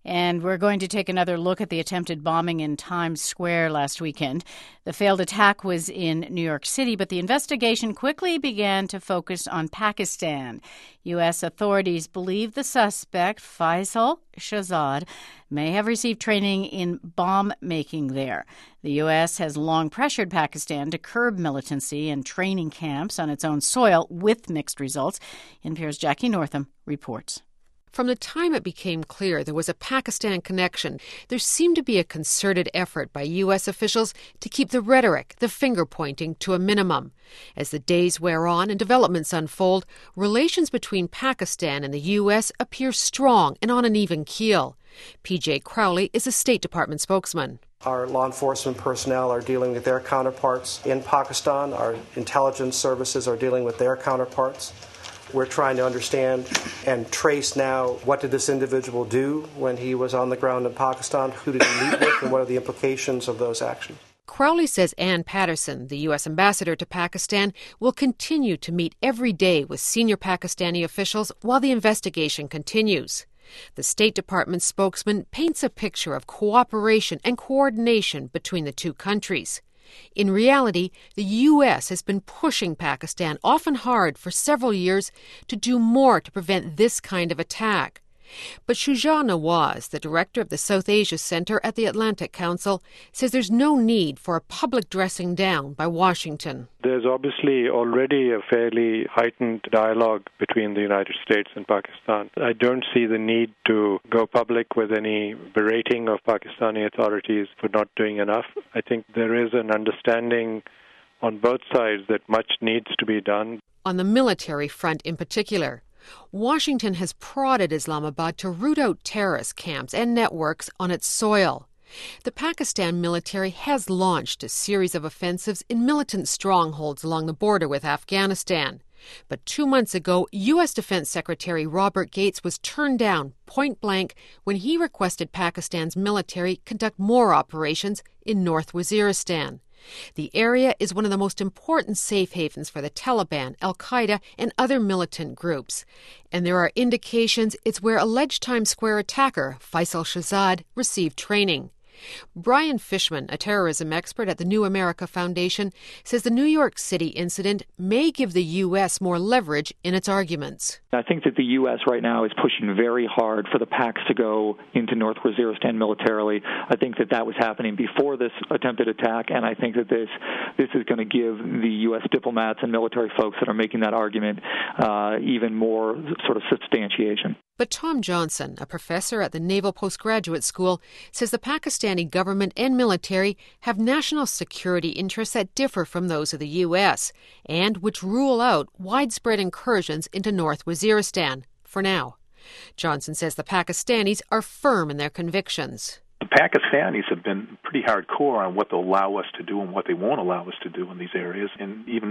And we're going to take another look at the attempted bombing in Times Square last weekend. The failed attack was in New York City, but the investigation quickly began to focus on Pakistan. U.S. authorities believe the suspect, Faisal Shahzad, may have received training in bomb making there. The U.S. has long pressured Pakistan to curb militancy and training camps on its own soil with mixed results. NPR's Jackie Northam reports. From the time it became clear there was a Pakistan connection, there seemed to be a concerted effort by U.S. officials to keep the rhetoric, the finger-pointing, to a minimum. As the days wear on and developments unfold, relations between Pakistan and the U.S. appear strong and on an even keel. P.J. Crowley is a State Department spokesman. Our law enforcement personnel are dealing with their counterparts in Pakistan. Our intelligence services are dealing with their counterparts. We're trying to understand and trace now what did this individual do when he was on the ground in Pakistan, who did he meet with, and what are the implications of those actions. Crowley says Ann Patterson, the U.S. ambassador to Pakistan, will continue to meet every day with senior Pakistani officials while the investigation continues. The State Department spokesman paints a picture of cooperation and coordination between the two countries. In reality, the U.S. has been pushing Pakistan, often hard, for several years to do more to prevent this kind of attack. But Shuja Nawaz, the director of the South Asia Center at the Atlantic Council, says there's no need for a public dressing down by Washington. There's obviously already a fairly heightened dialogue between the United States and Pakistan. I don't see the need to go public with any berating of Pakistani authorities for not doing enough. I think there is an understanding on both sides that much needs to be done. On the military front in particular, Washington has prodded Islamabad to root out terrorist camps and networks on its soil. The Pakistan military has launched a series of offensives in militant strongholds along the border with Afghanistan. But 2 months ago, U.S. Defense Secretary Robert Gates was turned down point blank when he requested Pakistan's military conduct more operations in North Waziristan. The area is one of the most important safe havens for the Taliban, Al-Qaeda, and other militant groups. And there are indications it's where alleged Times Square attacker Faisal Shahzad received training. Brian Fishman, a terrorism expert at the New America Foundation, says the New York City incident may give the U.S. more leverage in its arguments. I think that the U.S. right now is pushing very hard for the Paks to go into North Waziristan militarily. I think that was happening before this attempted attack, and I think that this is going to give the U.S. diplomats and military folks that are making that argument even more sort of substantiation. But Tom Johnson, a professor at the Naval Postgraduate School, says the Pakistani government and military have national security interests that differ from those of the U.S. and which rule out widespread incursions into North Waziristan for now. Johnson says the Pakistanis are firm in their convictions. The Pakistanis have been pretty hardcore on what they'll allow us to do and what they won't allow us to do in these areas, and even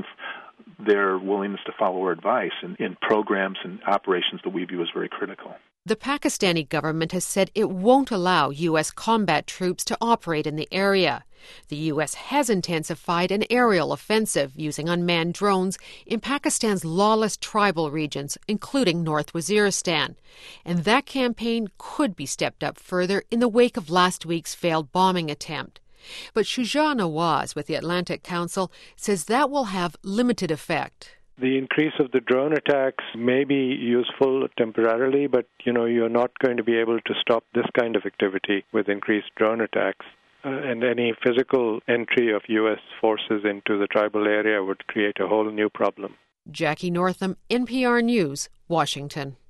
their willingness to follow our advice in programs and operations that we view as very critical. The Pakistani government has said it won't allow U.S. combat troops to operate in the area. The U.S. has intensified an aerial offensive using unmanned drones in Pakistan's lawless tribal regions, including North Waziristan. And that campaign could be stepped up further in the wake of last week's failed bombing attempt. But Shuja Nawaz with the Atlantic Council says that will have limited effect. The increase of the drone attacks may be useful temporarily, but you're not going to be able to stop this kind of activity with increased drone attacks. And any physical entry of U.S. forces into the tribal area would create a whole new problem. Jackie Northam, NPR News, Washington.